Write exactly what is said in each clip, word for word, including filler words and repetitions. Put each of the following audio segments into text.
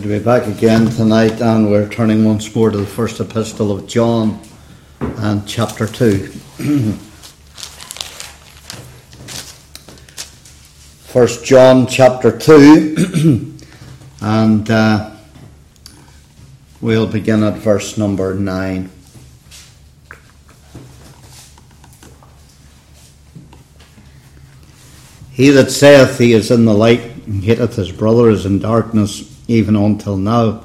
to be back again tonight, and we're turning once more to the first epistle of John and chapter two. First John chapter two, and uh, we'll begin at verse number nine. He that saith he is in the light and hateth his brother is in darkness even until now.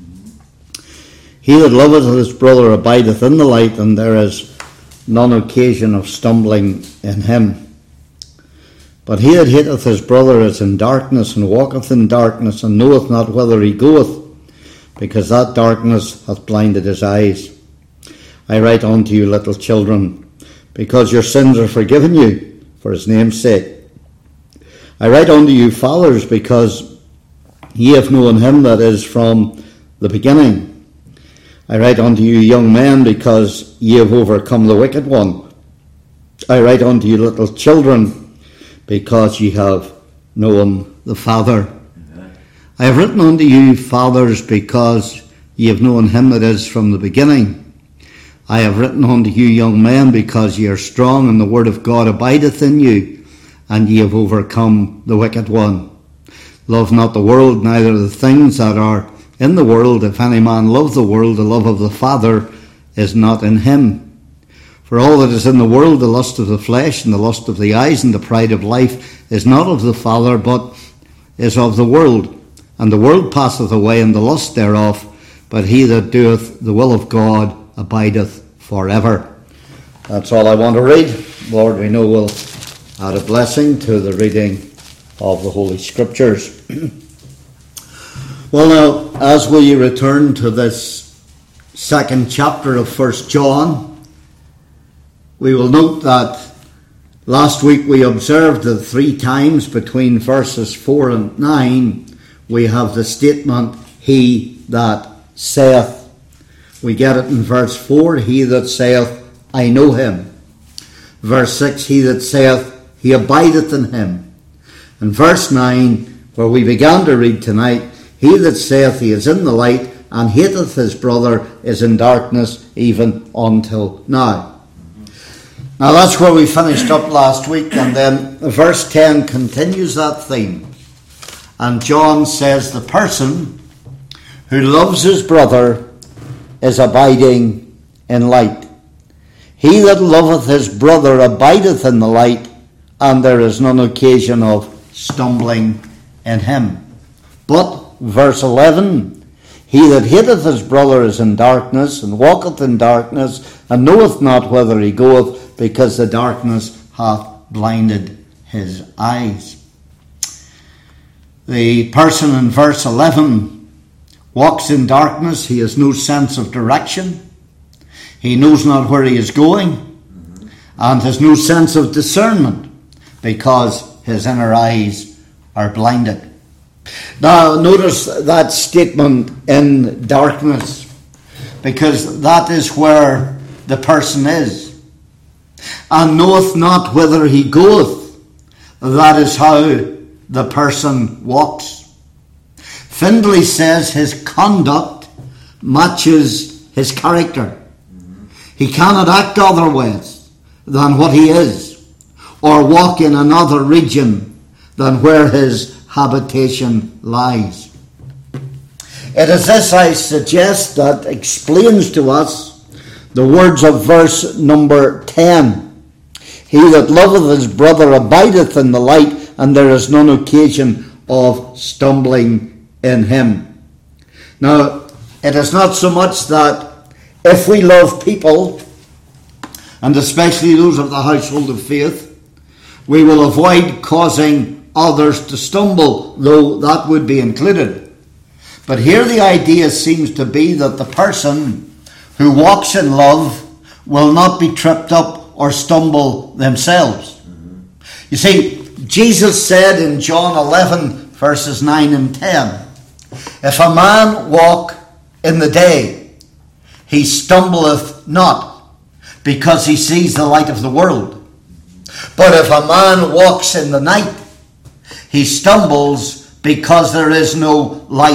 He that loveth his brother abideth in the light, and there is none occasion of stumbling in him. But he that hateth his brother is in darkness, and walketh in darkness, and knoweth not whither he goeth, because that darkness hath blinded his eyes. I write unto you, little children, because your sins are forgiven you for his name's sake. I write unto you, fathers, because ye have known him that is from the beginning. I write unto you, young men, because ye have overcome the wicked one. I write unto you, little children, because ye have known the Father. Amen. I have written unto you, fathers, because ye have known him that is from the beginning. I have written unto you, young men, because ye are strong, and the word of God abideth in you, and ye have overcome the wicked one. Love not the world, neither the things that are in the world. If any man love the world, the love of the Father is not in him. For all that is in the world, the lust of the flesh, and the lust of the eyes, and the pride of life, is not of the Father, but is of the world. And the world passeth away, and the lust thereof, but he that doeth the will of God abideth forever. That's all I want to read. Lord, we know we'll add a blessing to the reading of the Holy Scriptures. Well, now, as we return to this second chapter of First John, we will note that last week we observed that three times between verses four and nine we have the statement, he that saith. We get it in verse four, he that saith, I know him. Verse six, he that saith, he abideth in him. And verse nine, where we began to read tonight, he that saith he is in the light and hateth his brother is in darkness even until now. Now that's where we finished up last week, and then verse ten continues that theme. And John says the person who loves his brother is abiding in light. He that loveth his brother abideth in the light, and there is none occasion of stumbling in him. But, verse eleven, he that hateth his brother is in darkness, and walketh in darkness, and knoweth not whither he goeth, because the darkness hath blinded his eyes. The person in verse eleven walks in darkness. He has no sense of direction. He knows not where he is going, and has no sense of discernment, because his inner eyes are blinded. Now, notice that statement, in darkness, because that is where the person is. And knoweth not whither he goeth. That is how the person walks. Findlay says his conduct matches his character. He cannot act otherwise than what he is, or walk in another region than where his habitation lies. It is this, I suggest, that explains to us the words of verse number ten. He that loveth his brother abideth in the light, and there is none occasion of stumbling in him. Now, it is not so much that if we love people, and especially those of the household of faith, we will avoid causing others to stumble, though that would be included. But here the idea seems to be that the person who walks in love will not be tripped up or stumble themselves. Mm-hmm. You see, Jesus said in John eleven, verses nine and ten, if a man walk in the day, he stumbleth not, because he sees the light of the world. But if a man walks in the night, he stumbles because there is no light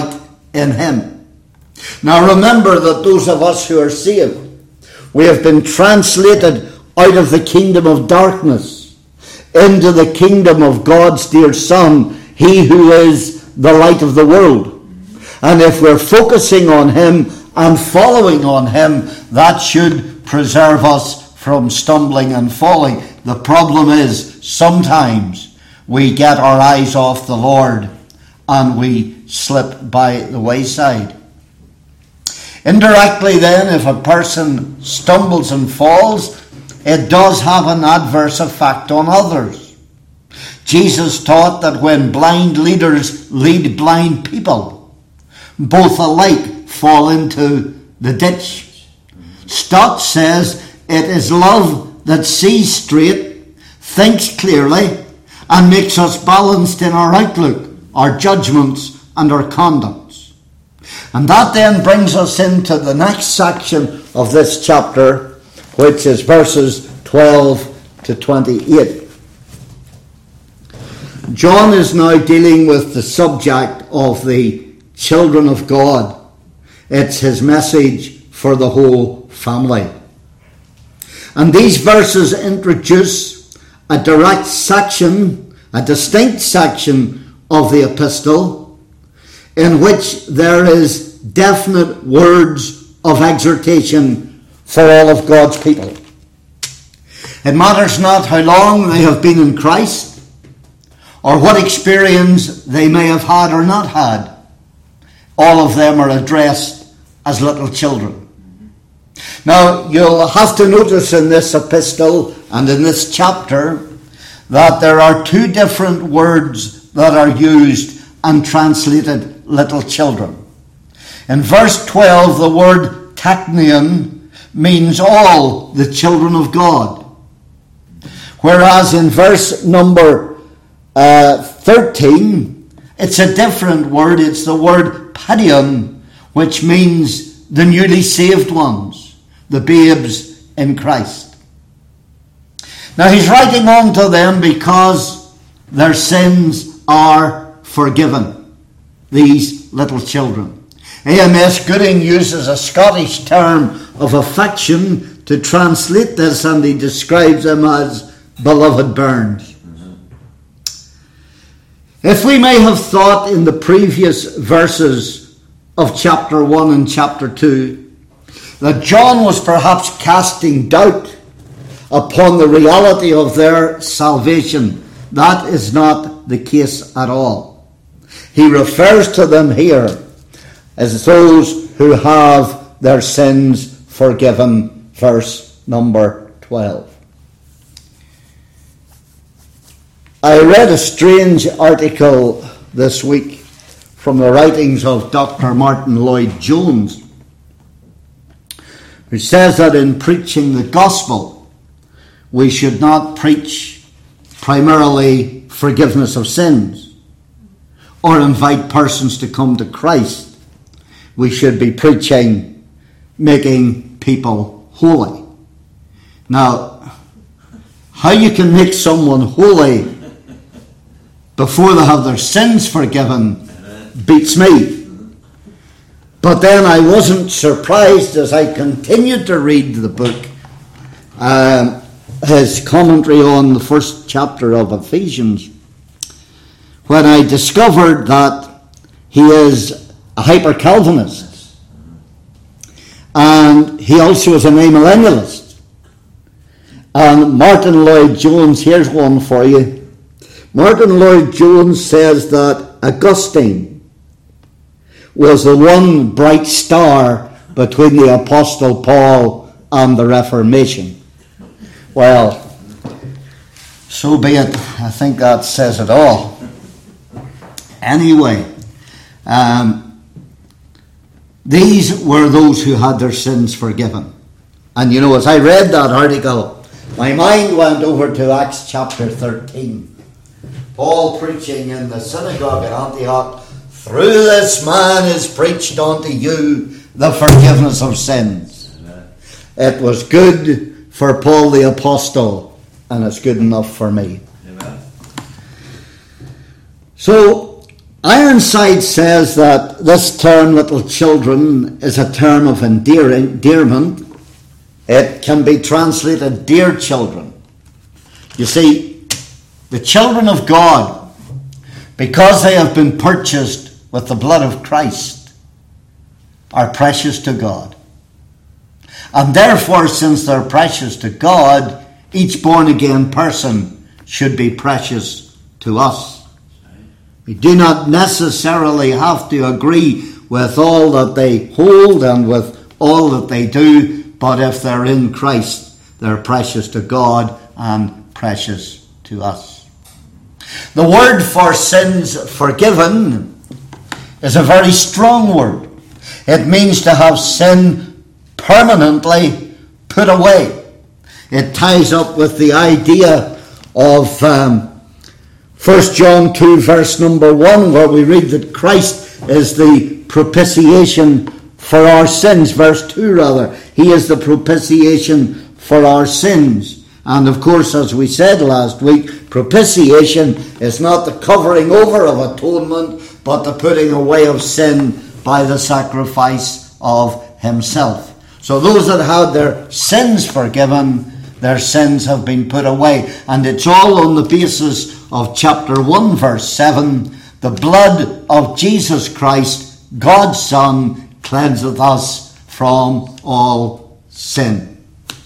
in him. Now remember that those of us who are saved, we have been translated out of the kingdom of darkness into the kingdom of God's dear Son, he who is the light of the world. And if we're focusing on him and following on him, that should preserve us from stumbling and falling. The problem is sometimes we get our eyes off the Lord and we slip by the wayside. Indirectly then, if a person stumbles and falls, it does have an adverse effect on others. Jesus taught that when blind leaders lead blind people, both alike fall into the ditch. Stott says it is love that sees straight, thinks clearly, and makes us balanced in our outlook, our judgments, and our conducts. And that then brings us into the next section of this chapter, which is verses twelve to twenty-eight. John is now dealing with the subject of the children of God. It's his message for the whole family. And these verses introduce a direct section, a distinct section of the epistle, in which there is definite words of exhortation for all of God's people. It matters not how long they have been in Christ, or what experience they may have had or not had. All of them are addressed as little children. Now, you'll have to notice in this epistle and in this chapter that there are two different words that are used and translated little children. In verse twelve, the word taknion means all the children of God. Whereas in verse number uh, thirteen, it's a different word. It's the word padion, which means the newly saved ones, the babes in Christ. Now he's writing on to them because their sins are forgiven, these little children. A M S Gooding uses a Scottish term of affection to translate this, and he describes them as beloved bairns. If we may have thought in the previous verses of chapter one and chapter two that John was perhaps casting doubt upon the reality of their salvation, that is not the case at all. He refers to them here as those who have their sins forgiven, verse number twelve. I read a strange article this week from the writings of Doctor Martin Lloyd-Jones, who says that in preaching the gospel, we should not preach primarily forgiveness of sins or invite persons to come to Christ. We should be preaching making people holy. Now, how you can make someone holy before they have their sins forgiven beats me. But then I wasn't surprised as I continued to read the book, uh, his commentary on the first chapter of Ephesians, when I discovered that he is a hyper-Calvinist, and he also is an amillennialist. And Martin Lloyd-Jones, here's one for you. Martin Lloyd-Jones says that Augustine was the one bright star between the Apostle Paul and the Reformation. Well, so be it. I think that says it all. Anyway, um, these were those who had their sins forgiven. And you know, as I read that article, my mind went over to Acts chapter thirteen. Paul preaching in the synagogue at Antioch, through this man is preached unto you the forgiveness of sins. Amen. It was good for Paul the Apostle, and it's good enough for me. Amen. So, Ironside says that this term, little children, is a term of endearing, endearment. It can be translated, dear children. You see, the children of God, because they have been purchased with the blood of Christ, are precious to God. And therefore, since they're precious to God, each born-again person should be precious to us. We do not necessarily have to agree with all that they hold and with all that they do, but if they're in Christ, they're precious to God and precious to us. The word for sins forgiven is a very strong word. It means to have sin permanently put away. It ties up with the idea of um, First John two verse number one, where we read that Christ is the propitiation for our sins. Verse two rather. He is the propitiation for our sins. And of course, as we said last week, propitiation is not the covering over of atonement, but the putting away of sin by the sacrifice of himself. So those that had their sins forgiven, their sins have been put away. And it's all on the basis of chapter one, verse seven. The blood of Jesus Christ, God's Son, cleanseth us from all sin.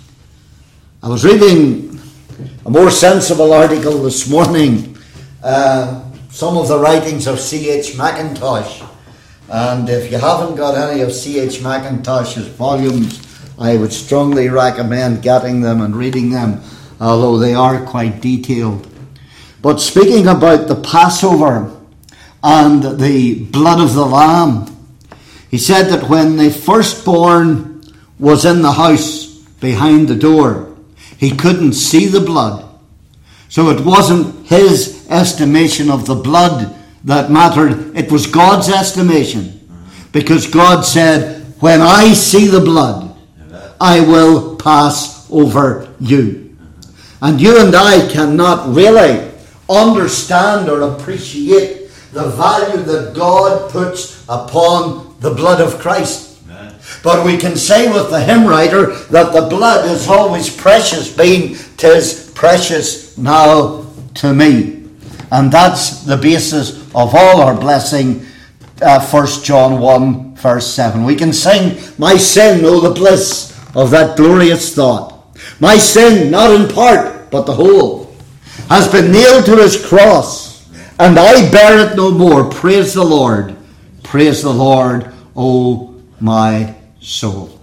I was reading a more sensible article this morning, uh, some of the writings of C H Mackintosh. And if you haven't got any of C H Mackintosh's volumes, I would strongly recommend getting them and reading them, although they are quite detailed. But speaking about the Passover and the blood of the Lamb, he said that when the firstborn was in the house behind the door, he couldn't see the blood. So it wasn't his estimation of the blood that mattered, it was God's estimation. Because God said, when I see the blood, I will pass over you. And you and I cannot really understand or appreciate the value that God puts upon the blood of Christ. Amen. But we can say with the hymn writer that the blood is always precious, being 'tis precious now to me. And that's the basis of all our blessing. uh, First John one verse seven. We can sing, my sin, oh the bliss of that glorious thought. My sin, not in part, but the whole, has been nailed to his cross, and I bear it no more. Praise the Lord. Praise the Lord, O my soul.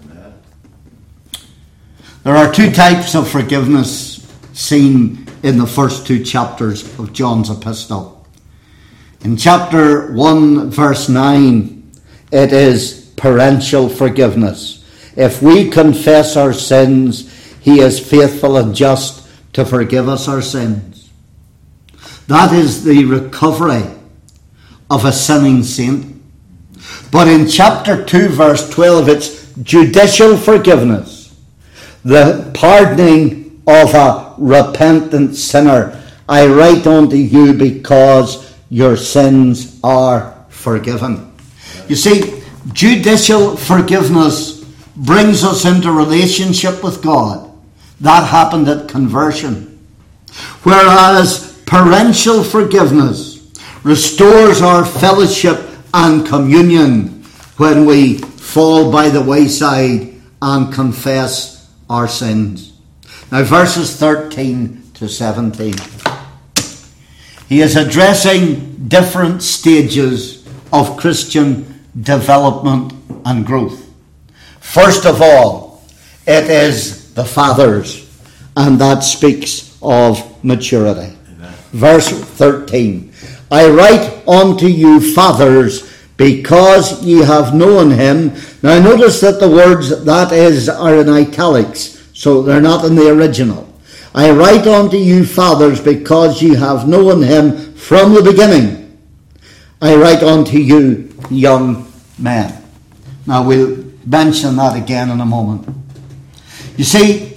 There are two types of forgiveness seen in the first two chapters of John's epistle. In chapter one, verse nine, it is parental forgiveness. If we confess our sins, he is faithful and just to forgive us our sins. That is the recovery of a sinning saint. But in chapter two, verse twelve, it's judicial forgiveness, the pardoning of a repentant sinner. I write unto you because your sins are forgiven. You see, judicial forgiveness brings us into relationship with God. That happened at conversion. Whereas parental forgiveness restores our fellowship and communion when we fall by the wayside and confess our sins. Now verses thirteen to seventeen. He is addressing different stages of Christian development and growth. First of all, it is the fathers, and that speaks of maturity. Amen. Verse thirteen. I write unto you, fathers, because ye have known him. Now notice that the words that is are in italics, so they're not in the original. I write unto you, fathers, because ye have known him from the beginning. I write unto you, young men. Now we'll mention that again in a moment. You see,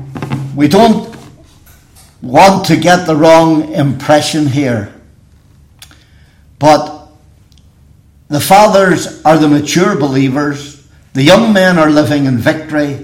we don't want to get the wrong impression here But the fathers are the mature believers. The young men are living in victory.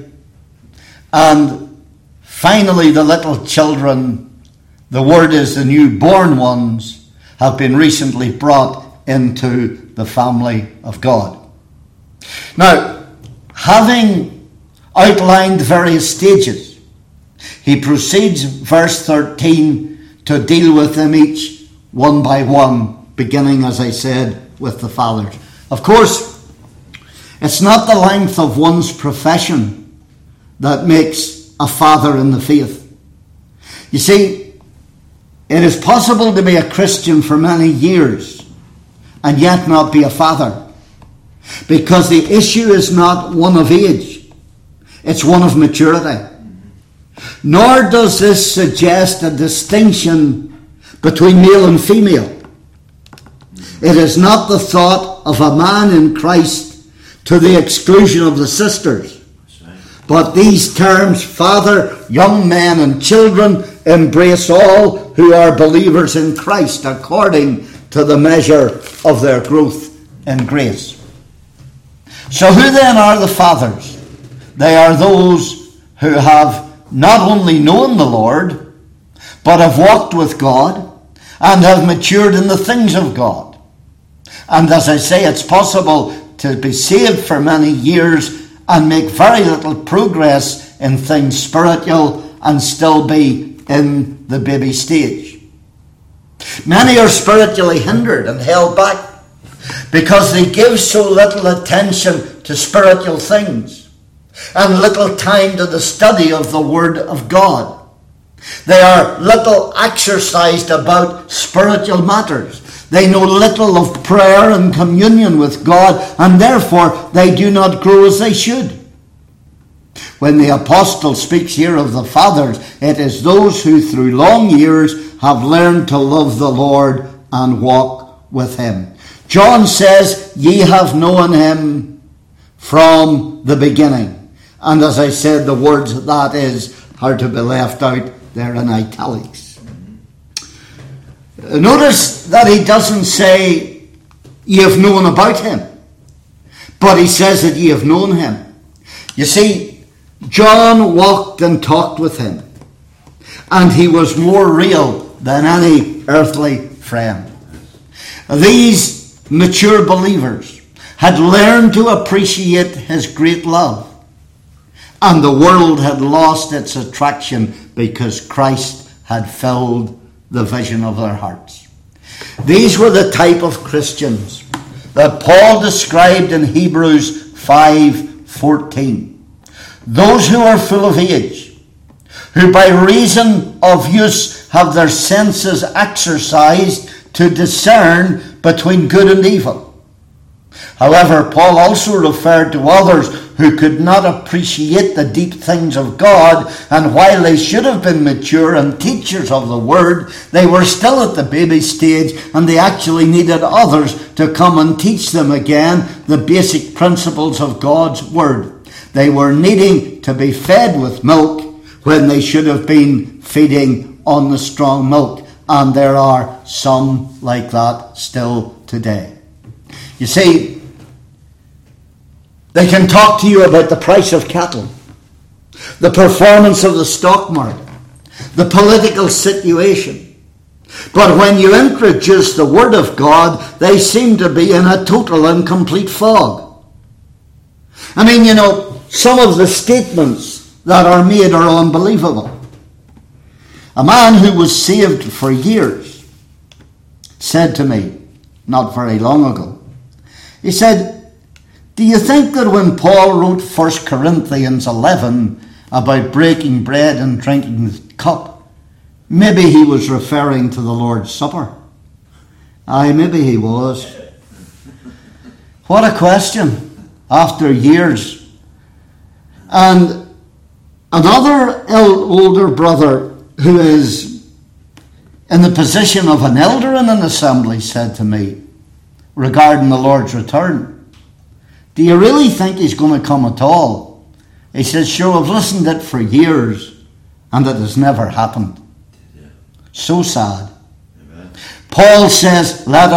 And finally, the little children, the word is the newborn ones, have been recently brought into the family of God. Now, having outlined the various stages, he proceeds, verse thirteen, to deal with them each one by one, beginning, as I said, with the fathers. Of course, it's not the length of one's profession that makes a father in the faith. You see, it is possible to be a Christian for many years and yet not be a father, because the issue is not one of age, it's one of maturity. Nor does this suggest a distinction between male and female. It is not the thought of a man in Christ to the exclusion of the sisters. But these terms, father, young men and children, embrace all who are believers in Christ according to the measure of their growth in grace. So who then are the fathers? They are those who have not only known the Lord, but have walked with God and have matured in the things of God. And as I say, it's possible to be saved for many years and make very little progress in things spiritual and still be in the baby stage. Many are spiritually hindered and held back because they give so little attention to spiritual things and little time to the study of the Word of God. They are little exercised about spiritual matters. They know little of prayer and communion with God, and therefore they do not grow as they should. When the apostle speaks here of the fathers, it is those who through long years have learned to love the Lord and walk with him. John says, ye have known him from the beginning. And as I said, the words that is are to be left out there in italics. Notice that he doesn't say, ye have known about him, but he says that ye have known him. You see, John walked and talked with him, and he was more real than any earthly friend. These mature believers had learned to appreciate his great love, and the world had lost its attraction because Christ had filled the vision of their hearts. These were the type of Christians that Paul described in Hebrews five fourteen. Those who are full of age, who by reason of use have their senses exercised to discern between good and evil. However, Paul also referred to others who could not appreciate the deep things of God, and while they should have been mature and teachers of the Word, they were still at the baby stage, and they actually needed others to come and teach them again the basic principles of God's Word. They were needing to be fed with milk when they should have been feeding on the strong milk, and there are some like that still today. You see, they can talk to you about the price of cattle, the performance of the stock market, the political situation. But when you introduce the Word of God, they seem to be in a total and complete fog. I mean, you know, some of the statements that are made are unbelievable. A man who was saved for years said to me, not very long ago, he said, do you think that when Paul wrote First Corinthians eleven about breaking bread and drinking the cup, maybe he was referring to the Lord's Supper? Aye, maybe he was. What a question after years. And another older brother who is in the position of an elder in an assembly said to me regarding the Lord's return, do you really think he's going to come at all? He says, sure, I've listened to it for years and it has never happened. Yeah. So sad. Amen. Paul says, let us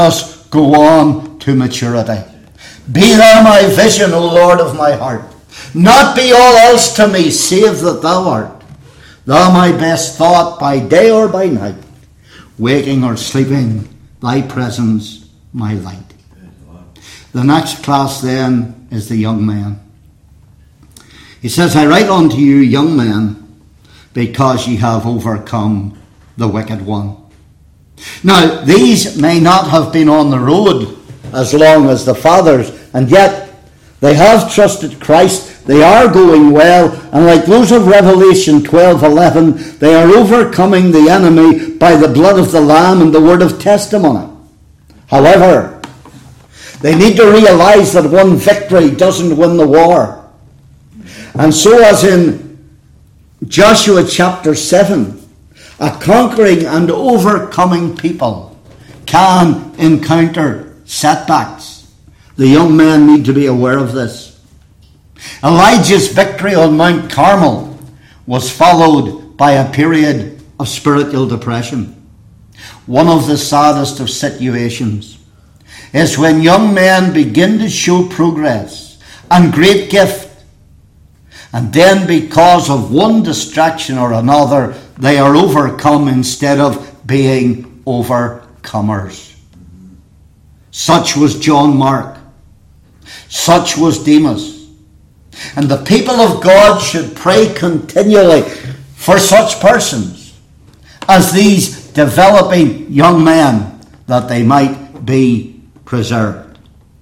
go on to maturity. Be thou my vision, O Lord of my heart. Not be all else to me, save that thou art. Thou my best thought by day or by night. Waking or sleeping, thy presence my light. The next class then is the young man. He says, I write unto you, young men, because ye have overcome the wicked one. Now, these may not have been on the road as long as the fathers, and yet they have trusted Christ. They are going well, and like those of Revelation twelve eleven, they are overcoming the enemy by the blood of the Lamb and the word of testimony. However, they need to realize that one victory doesn't win the war. And so as in Joshua chapter seven, a conquering and overcoming people can encounter setbacks. The young men need to be aware of this. Elijah's victory on Mount Carmel was followed by a period of spiritual depression. One of the saddest of situations is when young men begin to show progress and great gift, and then because of one distraction or another, they are overcome instead of being overcomers. Such was John Mark. Such was Demas. And the people of God should pray continually for such persons as these developing young men, that they might be preserved.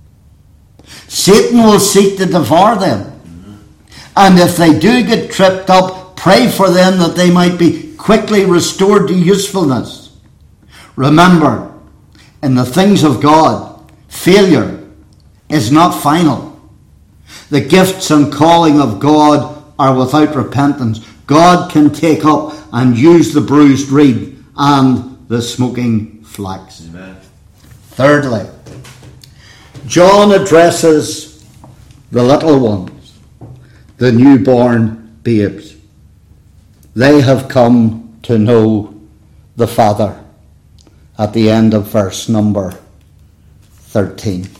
Satan will seek to devour them. And if they do get tripped up, pray for them that they might be quickly restored to usefulness. Remember, in the things of God, failure is not final. The gifts and calling of God are without repentance. God can take up and use the bruised reed and the smoking flax. Amen. Thirdly, John addresses the little ones, the newborn babes. They have come to know the Father at the end of verse number thirteen.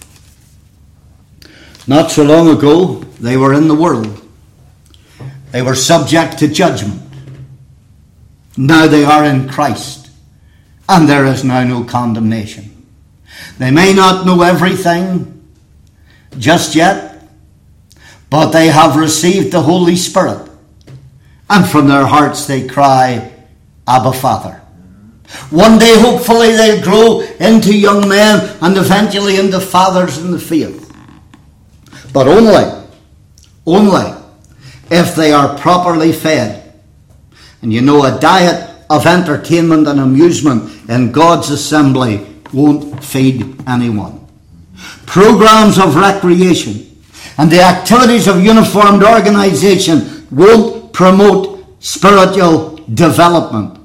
Not so long ago, they were in the world. They were subject to judgment. Now they are in Christ, and there is now no condemnation. They may not know everything just yet, but they have received the Holy Spirit, and from their hearts they cry, Abba, Father. One day, hopefully, they'll grow into young men and eventually into fathers in the faith. But only, only if they are properly fed. And you know, a diet of entertainment and amusement in God's assembly won't feed anyone. Programs of recreation and the activities of uniformed organisation won't promote spiritual development.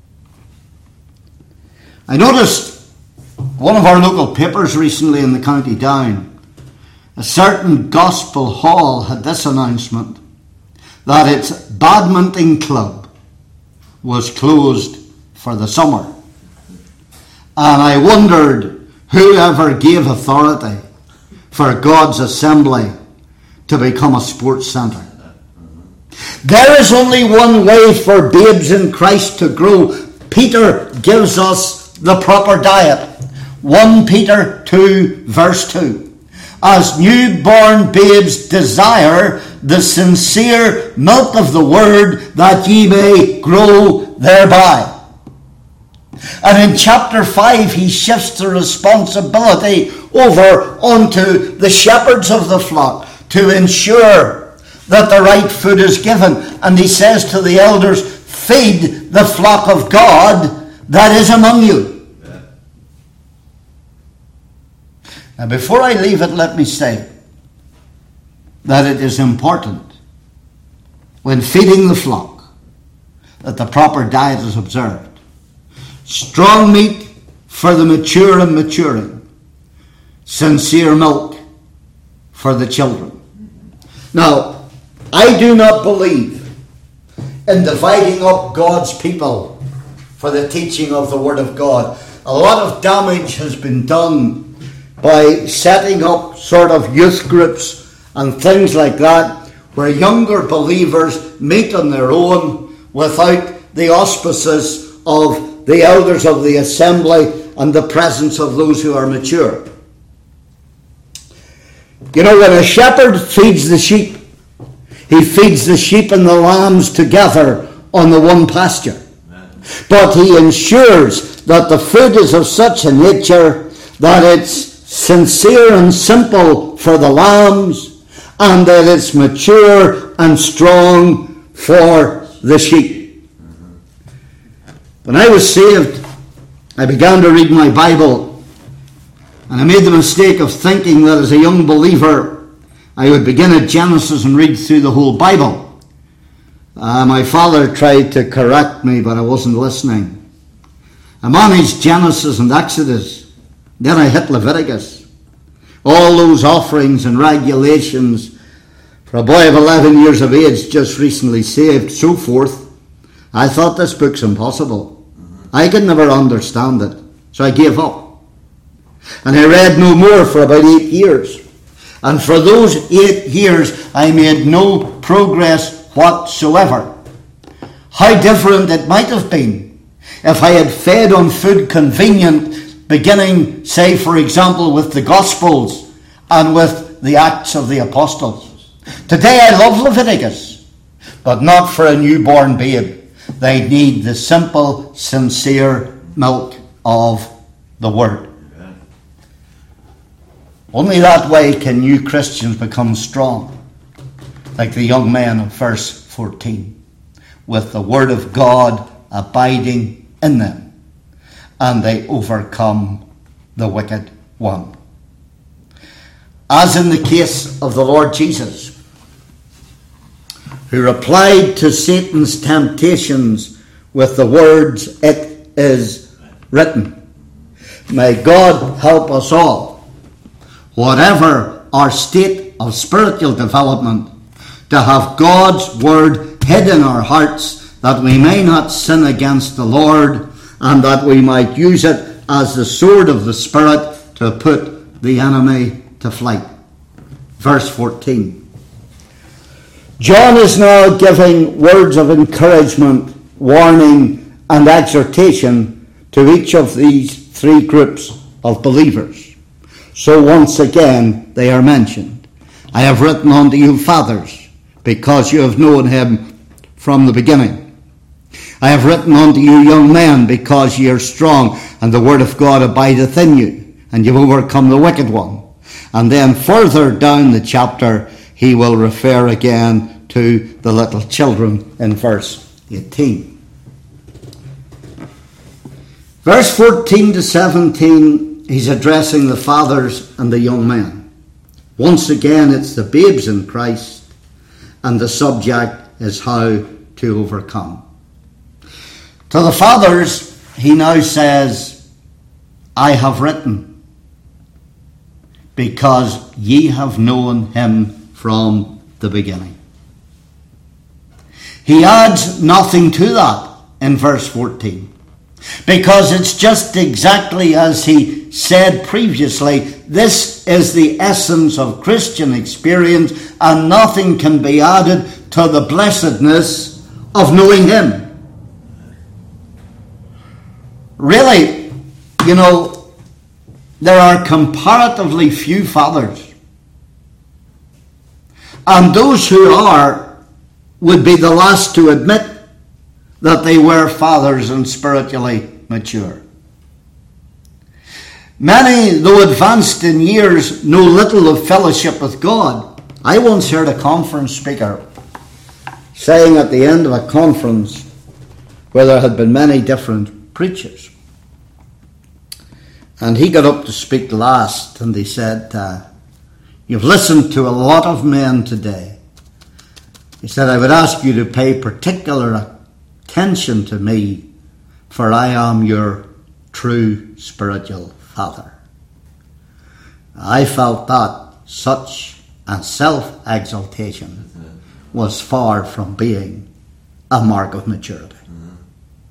I noticed one of our local papers recently in the County Down, a certain gospel hall had this announcement, that its badminton club was closed for the summer. And I wondered whoever gave authority for God's assembly to become a sports centre. There is only one way for babes in Christ to grow. Peter gives us the proper diet. First Peter two verse two. As newborn babes desire the sincere milk of the word, that ye may grow thereby. And in chapter five, he shifts the responsibility over onto the shepherds of the flock to ensure that the right food is given. And he says to the elders, feed the flock of God that is among you. Now, before I leave it, let me say that it is important when feeding the flock that the proper diet is observed. Strong meat for the mature and maturing. Sincere milk for the children. Now, I do not believe in dividing up God's people for the teaching of the Word of God. A lot of damage has been done by setting up sort of youth groups and things like that, where younger believers meet on their own without the auspices of the elders of the assembly and the presence of those who are mature. You know, when a shepherd feeds the sheep, he feeds the sheep and the lambs together on the one pasture. But he ensures that the food is of such a nature that it's sincere and simple for the lambs, and that it's mature and strong for the sheep. When I was saved, I began to read my Bible, and I made the mistake of thinking that as a young believer I would begin at Genesis and read through the whole Bible. Uh, my father tried to correct me, but I wasn't listening. I managed Genesis and Exodus. Then I hit Leviticus. All those offerings and regulations for a boy of eleven years of age, just recently saved, so forth. I thought this book's impossible. I could never understand it, so I gave up. And I read no more for about eight years. And for those eight years, I made no progress whatsoever. How different it might have been if I had fed on food convenient, beginning, say, for example, with the Gospels and with the Acts of the Apostles. Today I love Leviticus, but not for a newborn babe. They need the simple, sincere milk of the Word. Only that way can new Christians become strong, like the young men of verse fourteen, with the Word of God abiding in them, and they overcome the wicked one. As in the case of the Lord Jesus, who replied to Satan's temptations with the words, "It is written." May God help us all, whatever our state of spiritual development, to have God's word hid in our hearts, that we may not sin against the Lord, and that we might use it as the sword of the Spirit to put the enemy to flight. Verse fourteen. John is now giving words of encouragement, warning, and exhortation to each of these three groups of believers. So once again they are mentioned. I have written unto you, fathers, because you have known him from the beginning. I have written unto you, young men, because ye are strong, and the word of God abideth in you, and you've overcome the wicked one. And then further down the chapter, he will refer again to the little children in verse eighteen. Verse fourteen to seventeen, he's addressing the fathers and the young men. Once again, it's the babes in Christ, and the subject is how to overcome. To the fathers, he now says, I have written, because ye have known him from the beginning. He adds nothing to that in verse fourteen, because it's just exactly as he said previously. This is the essence of Christian experience, and nothing can be added to the blessedness of knowing him. Really, you know, there are comparatively few fathers, and those who are would be the last to admit that they were fathers and spiritually mature. Many, though advanced in years, know little of fellowship with God. I once heard a conference speaker saying at the end of a conference where there had been many different preachers, and he got up to speak last, and he said, uh, you've listened to a lot of men today. He said, I would ask you to pay particular attention to me, for I am your true spiritual father. I felt that such a self-exaltation was far from being a mark of maturity.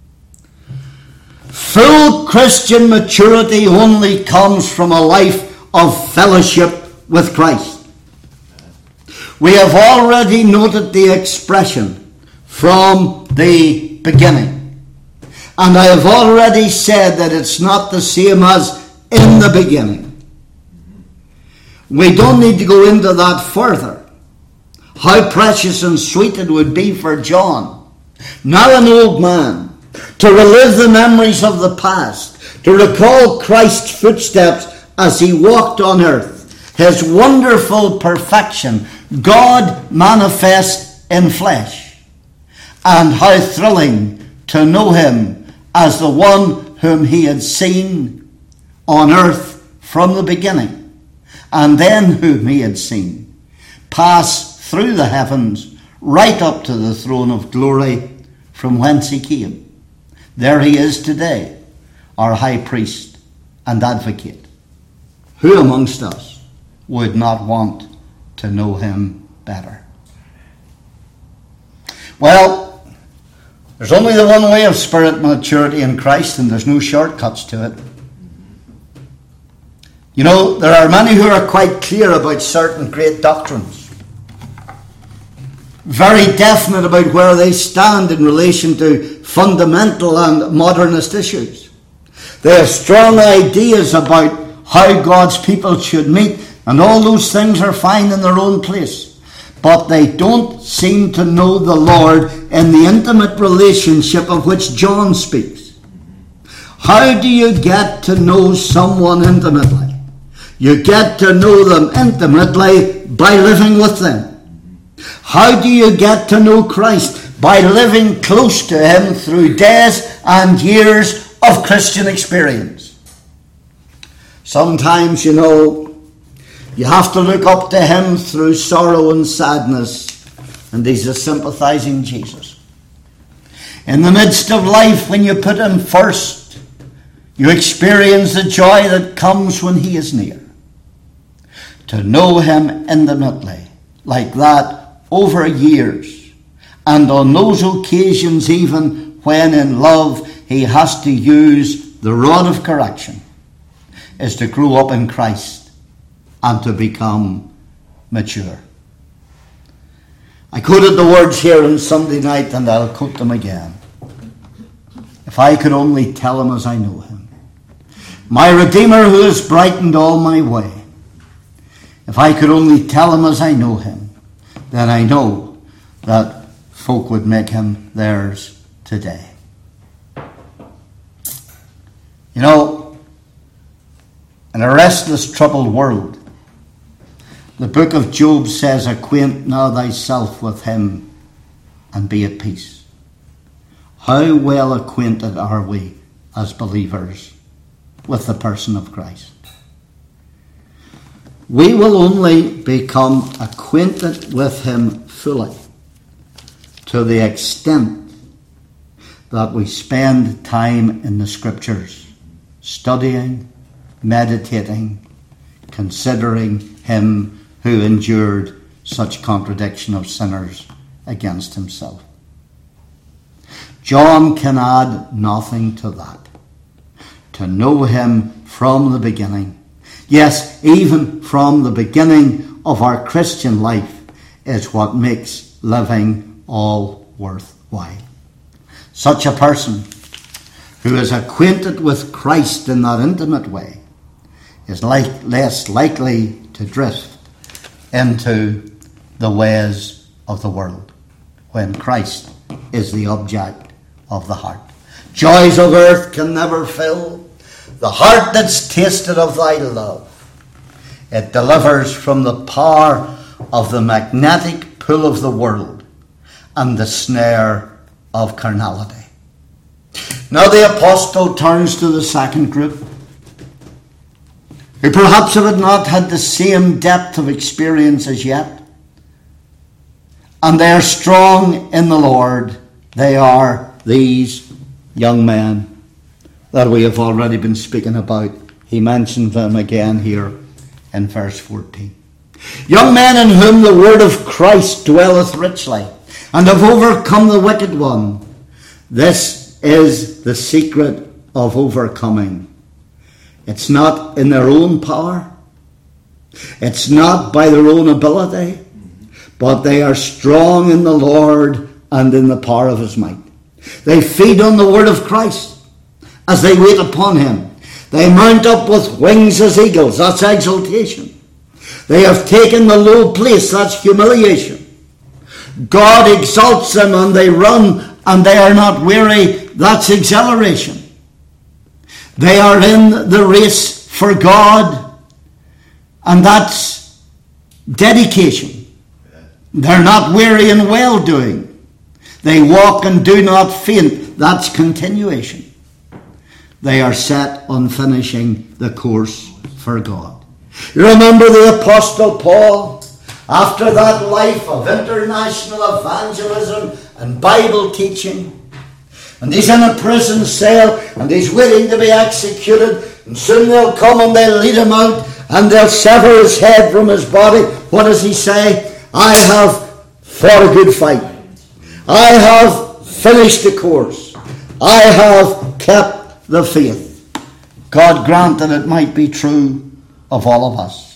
Full Christian maturity only comes from a life of fellowship with Christ. We have already noted the expression from the beginning. And I have already said that it's not the same as in the beginning. We don't need to go into that further. How precious and sweet it would be for John, now an old man, to relive the memories of the past, to recall Christ's footsteps as he walked on earth, his wonderful perfection, God manifest in flesh, and how thrilling to know him as the one whom he had seen on earth from the beginning, and then whom he had seen pass through the heavens right up to the throne of glory from whence he came. There he is today, our high priest and advocate. Who amongst us would not want to know him better? Well, there's only the one way of spirit maturity in Christ, and there's no shortcuts to it. You know, there are many who are quite clear about certain great doctrines, very definite about where they stand in relation to fundamental and modernist issues. They have strong ideas about how God's people should meet, and all those things are fine in their own place. But they don't seem to know the Lord in the intimate relationship of which John speaks. How do you get to know someone intimately? You get to know them intimately by living with them. How do you get to know Christ? By living close to him through days and years of Christian experience. Sometimes, you know, you have to look up to him through sorrow and sadness, and he's a sympathizing Jesus. In the midst of life, when you put him first, you experience the joy that comes when he is near. To know him intimately like that over years, and on those occasions even when in love he has to use the rod of correction, is to grow up in Christ and to become mature. I quoted the words here on Sunday night, and I'll quote them again. If I could only tell him as I know him, my Redeemer who has brightened all my way. If I could only tell him as I know him, then I know that folk would make him theirs today. You know, in a restless, troubled world, the book of Job says, "Acquaint now thyself with him and be at peace." How well acquainted are we as believers with the person of Christ? We will only become acquainted with him fully to the extent that we spend time in the Scriptures, studying, meditating, considering him who endured such contradiction of sinners against himself. John can add nothing to that. To know him from the beginning, yes, even from the beginning of our Christian life, is what makes living all worthwhile. Such a person who is acquainted with Christ in that intimate way is like, less likely to drift into the ways of the world when Christ is the object of the heart. Joys of earth can never fill the heart that's tasted of thy love. It delivers from the power of the magnetic pull of the world and the snare of carnality. Now the apostle turns to the second group, who perhaps have not had the same depth of experience as yet, and they are strong in the Lord. They are these young men that we have already been speaking about. He mentioned them again here in verse fourteen. Young men in whom the word of Christ dwelleth richly, and have overcome the wicked one. This is the secret of overcoming. It's not in their own power, It's not by their own ability, but they are strong in the Lord and in the power of his might. They feed on the word of Christ as they wait upon him. They mount up with wings as eagles. That's exaltation. They have taken the low place. That's humiliation. God exalts them and they run and they are not weary. That's exhilaration. They are in the race for God, and that's dedication. They're not weary in well-doing. They walk and do not faint. That's continuation. They are set on finishing the course for God. You remember the Apostle Paul? After that life of international evangelism and Bible teaching, and he's in a prison cell and he's waiting to be executed, and soon they'll come and they'll lead him out and they'll sever his head from his body. What does he say? I have fought a good fight. I have finished the course. I have kept the faith. God grant that it might be true of all of us.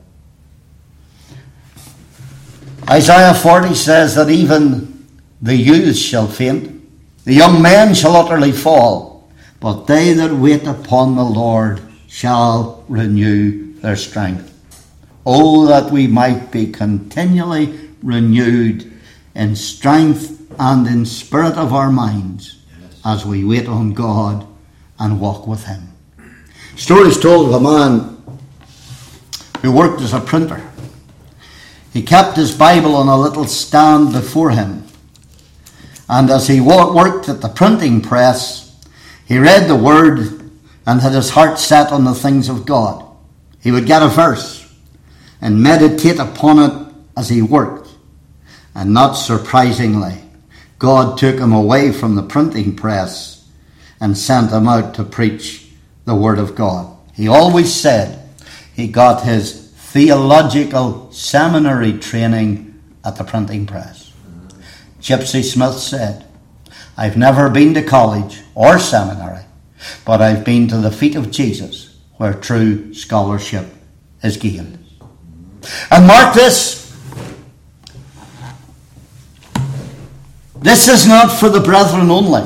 Isaiah forty says that even the youths shall faint, the young men shall utterly fall, but they that wait upon the Lord shall renew their strength. Oh, that we might be continually renewed in strength and in spirit of our minds as we wait on God and walk with him. Stories told of a man who worked as a printer. He kept his Bible on a little stand before him. And as he worked at the printing press, he read the word and had his heart set on the things of God. He would get a verse and meditate upon it as he worked. And not surprisingly, God took him away from the printing press and sent him out to preach the word of God. He always said he got his theological seminary training at the printing press. Gypsy Smith said, I've never been to college or seminary, but I've been to the feet of Jesus, where true scholarship is gained. And mark this, this is not for the brethren only.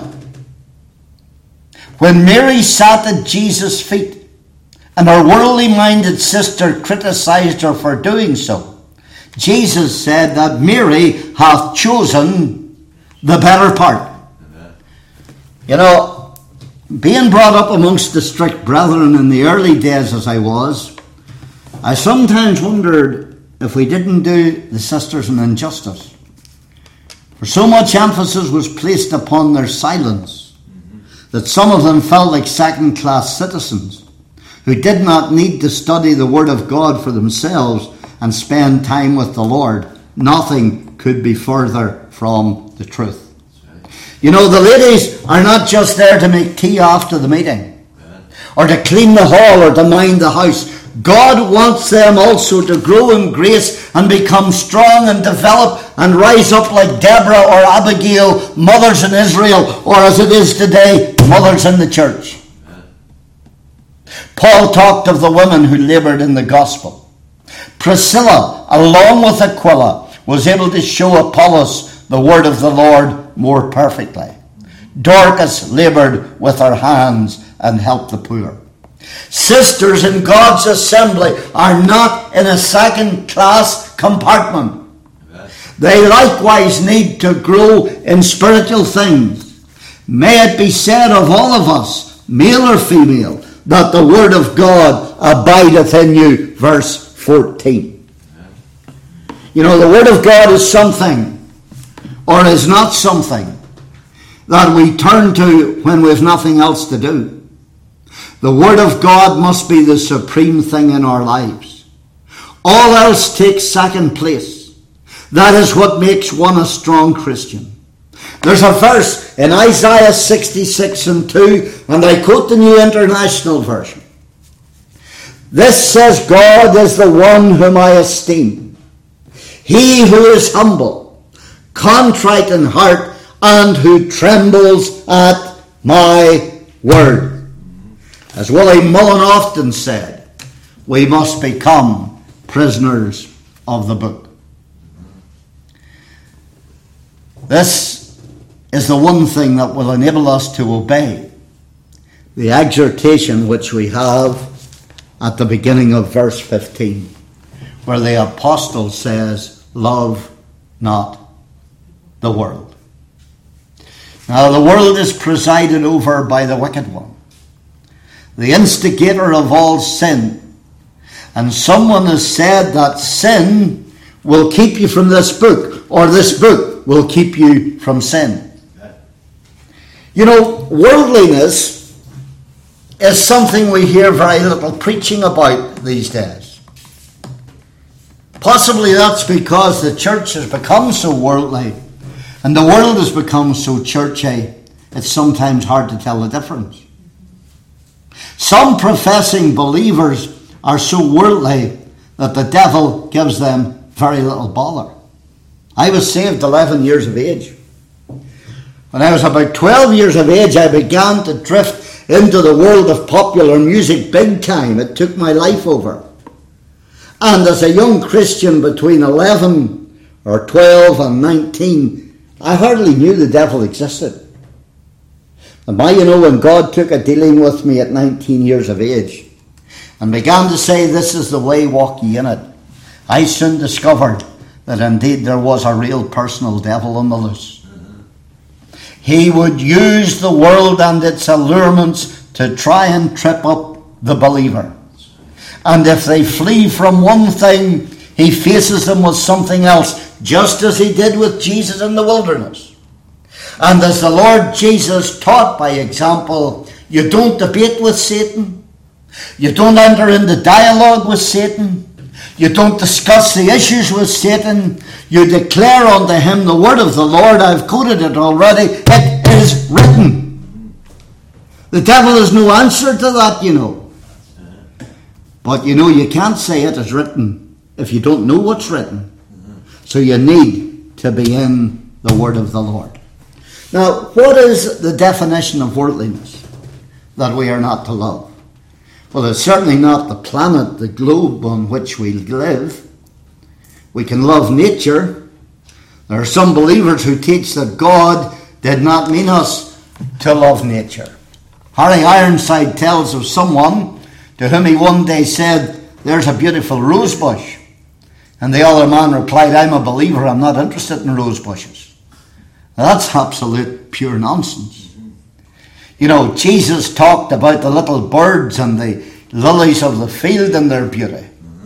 When Mary sat at Jesus' feet, and her worldly-minded sister criticized her for doing so, Jesus said that Mary hath chosen the better part. Amen. You know, being brought up amongst the strict brethren in the early days as I was, I sometimes wondered if we didn't do the sisters an injustice. For so much emphasis was placed upon their silence that some of them felt like second-class citizens who did not need to study the Word of God for themselves and spend time with the Lord. Nothing could be further from the truth. You know, the ladies are not just there to make tea after the meeting, or to clean the hall, or to mind the house. God wants them also to grow in grace and become strong and develop and rise up like Deborah or Abigail, mothers in Israel, or as it is today, mothers in the church. Paul talked of the women who laboured in the gospel. Priscilla, along with Aquila, was able to show Apollos the word of the Lord more perfectly. Dorcas laboured with her hands and helped the poor. Sisters in God's assembly are not in a second-class compartment. They likewise need to grow in spiritual things. May it be said of all of us, male or female, that the word of God abideth in you. Verse fourteen. You know, the word of God is something, or is not something, that we turn to when we have nothing else to do. The word of God must be the supreme thing in our lives. All else takes second place. That is what makes one a strong Christian. There's a verse in Isaiah sixty-six and two, and I quote the New International Version. This says, God is the one whom I esteem. He who is humble, contrite in heart, and who trembles at my word. As Willie Mullen often said, we must become prisoners of the book. This is the one thing that will enable us to obey the exhortation which we have at the beginning of verse fifteen, where the apostle says, love not the world. Now the world is presided over by the wicked one, the instigator of all sin. And someone has said that sin will keep you from this book, or this book will keep you from sin. You know, worldliness is something we hear very little preaching about these days. Possibly that's because the church has become so worldly and the world has become so churchy, it's sometimes hard to tell the difference. Some professing believers are so worldly that the devil gives them very little bother. I was saved eleven years of age. When I was about twelve years of age, I began to drift into the world of popular music big time. It took my life over. And as a young Christian between eleven or twelve and nineteen, I hardly knew the devil existed. And by, you know, when God took a dealing with me at nineteen years of age and began to say, this is the way, walk ye in it, I soon discovered that indeed there was a real personal devil on the loose. He would use the world and its allurements to try and trip up the believer. And if they flee from one thing, he faces them with something else, just as he did with Jesus in the wilderness. And as the Lord Jesus taught by example, you don't debate with Satan. You don't enter into dialogue with Satan. You don't discuss the issues with Satan. You declare unto him the word of the Lord. I've quoted it already. It is written. The devil has no answer to that, you know. But you know, you can't say it is written if you don't know what's written. So you need to be in the word of the Lord. Now, what is the definition of worldliness that we are not to love? Well, it's certainly not the planet, the globe on which we live. We can love nature. There are some believers who teach that God did not mean us to love nature. Harry Ironside tells of someone to whom he one day said, there's a beautiful rose bush. And the other man replied, I'm a believer, I'm not interested in rose bushes. Now, that's absolute pure nonsense. You know, Jesus talked about the little birds and the lilies of the field and their beauty.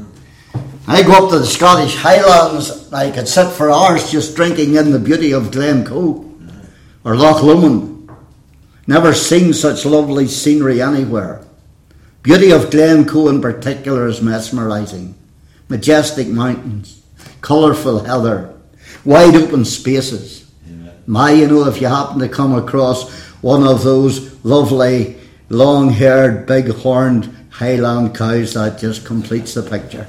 I go up to the Scottish Highlands, I could sit for hours just drinking in the beauty of Glencoe or Loch Lomond. Never seen such lovely scenery anywhere. Beauty of Glencoe in particular is mesmerising. Majestic mountains, colourful heather, wide open spaces. Amen. My, you know, if you happen to come across one of those lovely, long-haired, big-horned Highland cows, that just completes the picture.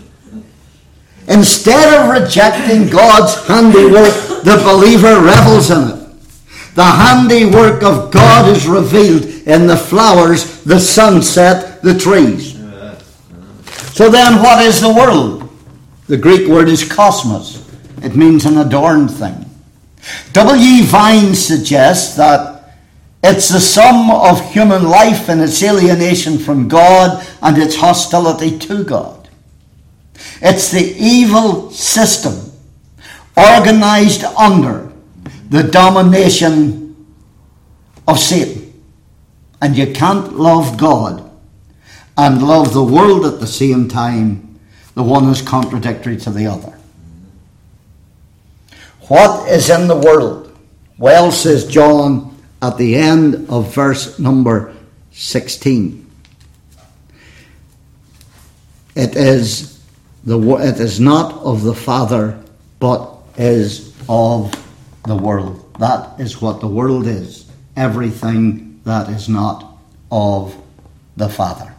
Instead of rejecting God's handiwork, the believer revels in it. The handiwork of God is revealed in the flowers, the sunset, the trees. So then what is the world? The Greek word is cosmos. It means an adorned thing. W. Vine suggests that it's the sum of human life and its alienation from God and its hostility to God. It's the evil system organized under the domination of Satan. And you can't love God and love the world at the same time. The one is contradictory to the other. What is in the world? Well, says John at the end of verse number sixteen. It is the it is not of the Father, but is of the world. That is what the world is. Everything that is not of the Father.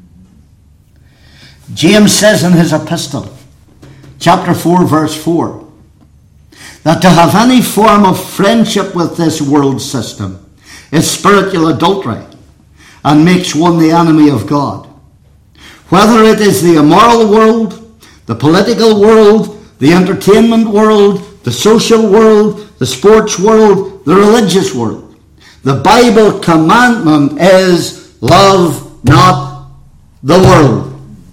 James says in his epistle, chapter four, verse four, that to have any form of friendship with this world system is spiritual adultery and makes one the enemy of God. Whether it is the immoral world, The political world, the entertainment world, the social world, the sports world, the religious world. The Bible commandment is love not the world.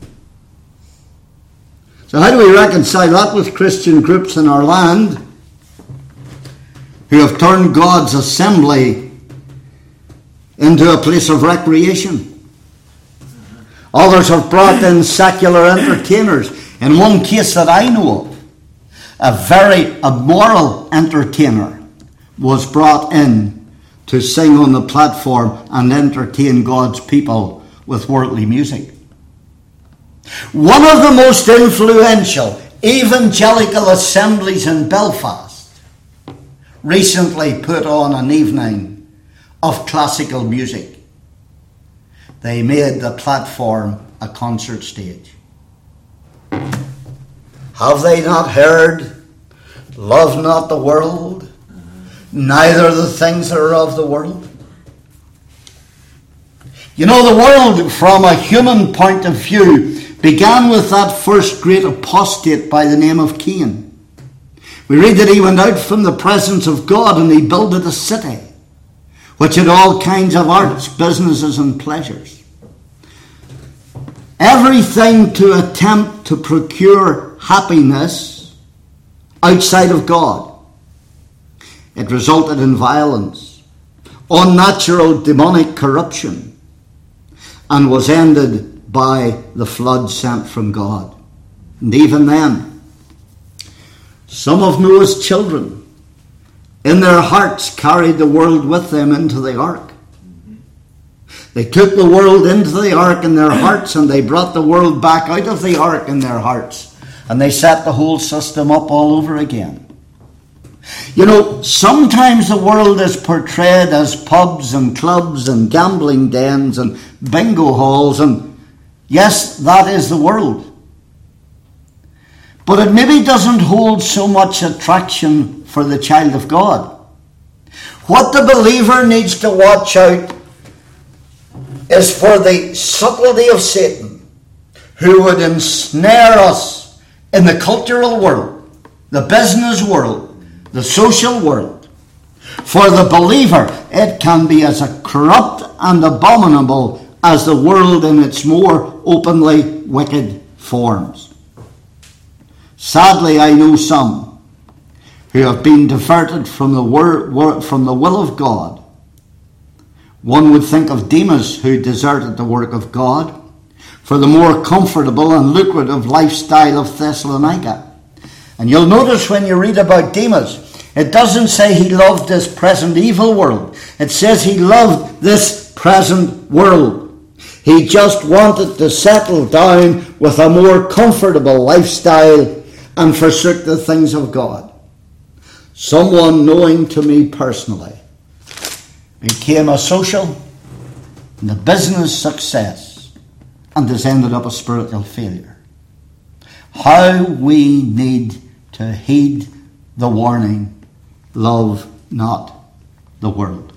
So how do we reconcile that with Christian groups in our land who have turned God's assembly into a place of recreation? Others have brought in secular entertainers. In one case that I know of, a very immoral entertainer was brought in to sing on the platform and entertain God's people with worldly music. One of the most influential evangelical assemblies in Belfast recently put on an evening of classical music. They made the platform a concert stage. Have they not heard, love not the world, neither the things that are of the world? You know, the world from a human point of view began with that first great apostate by the name of Cain. We read that he went out from the presence of God and he builded a city which had all kinds of arts, businesses and pleasures. Everything to attempt to procure happiness outside of God. It resulted in violence, unnatural demonic corruption, and was ended by the flood sent from God. And even then, some of Noah's children in their hearts carried the world with them into the ark. They took the world into the ark in their hearts, and they brought the world back out of the ark in their hearts, and they set the whole system up all over again. You know, sometimes the world is portrayed as pubs and clubs and gambling dens and bingo halls, and yes, that is the world. But it maybe doesn't hold so much attraction for the child of God. What the believer needs to watch out is for the subtlety of Satan, who would ensnare us in the cultural world, the business world, the social world. For the believer, it can be as corrupt and abominable as the world in its more openly wicked forms. Sadly, I know some who have been diverted from the wor- from the will of God. One would think of Demas, who deserted the work of God for the more comfortable and lucrative lifestyle of Thessalonica. And you'll notice when you read about Demas, it doesn't say he loved this present evil world. It says he loved this present world. He just wanted to settle down with a more comfortable lifestyle and forsook the things of God. Someone knowing to me personally became a social and a business success and has ended up a spiritual failure. How we need to heed the warning, love not the world.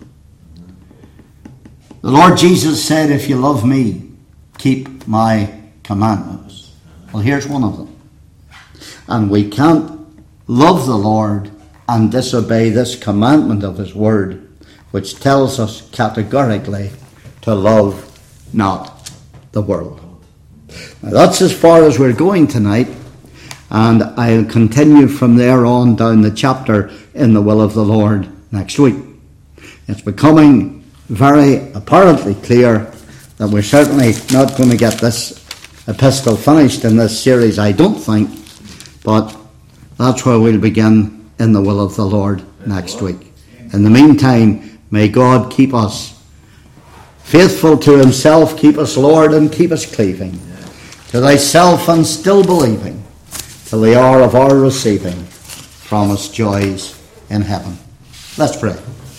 The Lord Jesus said, if you love me, keep my commandments. Well, here's one of them. And we can't love the Lord and disobey this commandment of his word, which tells us categorically to love not the world. Now, that's as far as we're going tonight, and I'll continue from there on down the chapter in the will of the Lord next week. It's becoming very apparently clear that we're certainly not going to get this epistle finished in this series, I don't think, but that's where we'll begin in the will of the Lord next week. In the meantime, may God keep us faithful to himself, keep us Lord, and keep us cleaving to thyself and still believing till the hour of our receiving promised joys in heaven. Let's pray.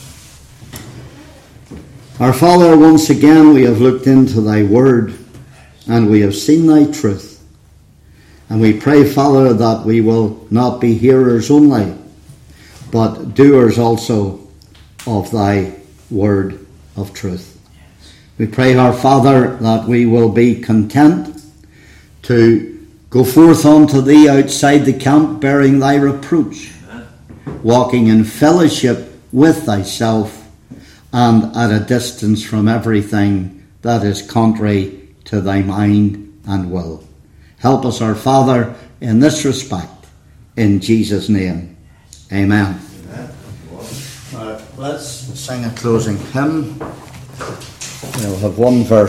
Our Father, once again we have looked into thy word and we have seen thy truth. And we pray, Father, that we will not be hearers only, but doers also of thy word of truth. We pray, our Father, that we will be content to Go forth unto thee outside the camp, bearing thy reproach, walking in fellowship with thyself, and at a distance from everything that is contrary to thy mind and will. Help us, our Father, in this respect, in Jesus' name. Amen. Amen. Right, let's sing a closing hymn. We'll have one verse.